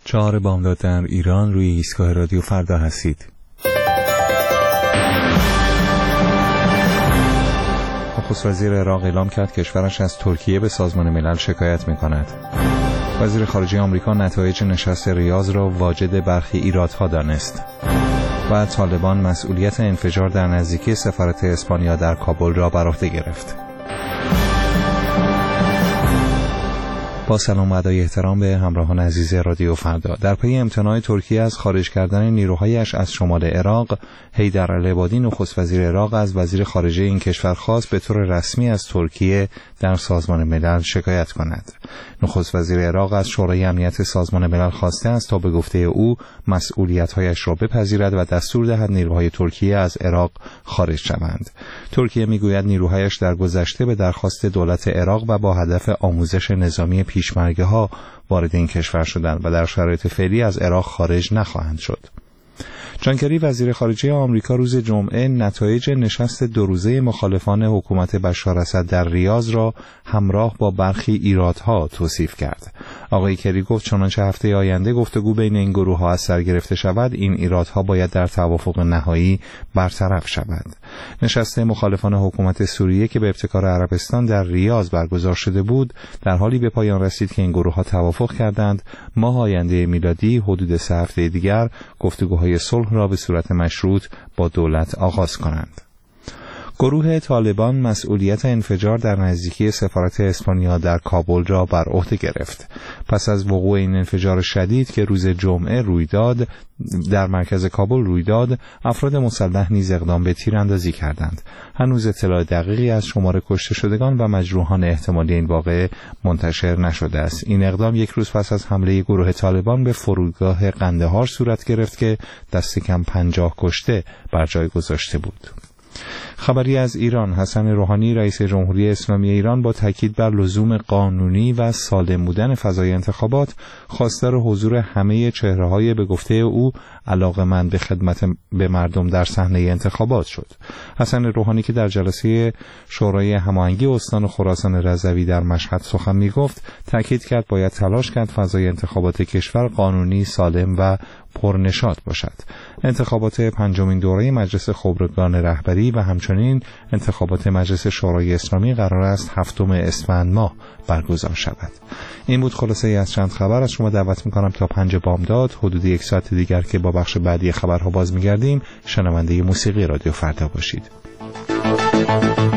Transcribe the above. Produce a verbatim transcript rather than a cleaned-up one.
چهار بامداد در ایران روی ایستگاه رادیو فردا هستید. نخست وزیر عراق اعلام کرد کشورش از ترکیه به سازمان ملل شکایت می‌کند. وزیر خارجه آمریکا نتایج نشست ریاض را واجد برخی ایرادها دانست. و طالبان مسئولیت انفجار در نزدیکی سفارت اسپانیا در کابل را بر عهده گرفت. با سلام و ادای احترام به همراهان عزیز رادیو فردا. در پی امتناع ترکیه از خارج کردن نیروهایش از شمال عراق، حیدر العبادی نخست وزیر عراق از وزیر خارجه این کشور خواست به طور رسمی از ترکیه در سازمان ملل شکایت کند. نخست وزیر عراق از شورای امنیت سازمان ملل خواسته است تا به گفته او مسئولیت‌هایش را بپذیرد و دستور دهد نیروهای ترکیه از عراق خارج شوند. ترکیه میگوید نیروهایش در گذشته به درخواست دولت عراق و با هدف آموزش نظامی پیشمرگه‌ها وارد این کشور شدند و در شرایط فعلی از عراق خارج نخواهند شد. جان کری وزیر خارجه آمریکا روز جمعه نتایج نشست دو روزه مخالفان حکومت بشار اسد در ریاض را همراه با برخی ایرادها توصیف کرد. آقای کری گفت چنانچه هفته آینده گفتگو بین این گروه‌ها از سر گرفته شود، این ایرادها باید در توافق نهایی برطرف شود. نشست مخالفان حکومت سوریه که به ابتکار عربستان در ریاض برگزار شده بود، در حالی به پایان رسید که این گروه‌ها توافق کردند ماه آینده میلادی حدود سه هفته دیگر گفتگوهای صلح را به صورت مشروط با دولت آغاز کنند. گروه طالبان مسئولیت انفجار در نزدیکی سفارت اسپانیا در کابل را بر عهده گرفت. پس از وقوع این انفجار شدید که روز جمعه روی داد در مرکز کابل روی داد، افراد مسلح نیز اقدام به تیراندازی کردند. هنوز اطلاع دقیقی از شمار کشته شدگان و مجروحان احتمالی این واقعه منتشر نشده است. این اقدام یک روز پس از حمله گروه طالبان به فرودگاه قندهار صورت گرفت که دست کم پنجاه کشته بر جای گذاشته بود. خبری از ایران. حسن روحانی رئیس جمهوری اسلامی ایران با تاکید بر لزوم قانونی و سالم بودن فضای انتخابات خواستار حضور همه چهره‌های به گفته او علاقه‌مند به خدمت به مردم در صحنه انتخابات شد. حسن روحانی که در جلسه شورای هماهنگی استان خراسان رضوی در مشهد سخن می‌گفت، تاکید کرد باید تلاش کرد فضای انتخابات کشور قانونی، سالم و پرنشاط باشد. انتخابات پنجمین دوره مجلس خبرگان رهبری و همچنین انتخابات مجلس شورای اسلامی قرار است هفتم اسفند ماه برگزار شود. این بود خلاصه ای از چند خبر. از شما دعوت میکنم تا پنج بامداد حدود یک ساعت دیگر که با بخش بعدی خبرها باز میگردیم شنونده موسیقی رادیو فردا باشید.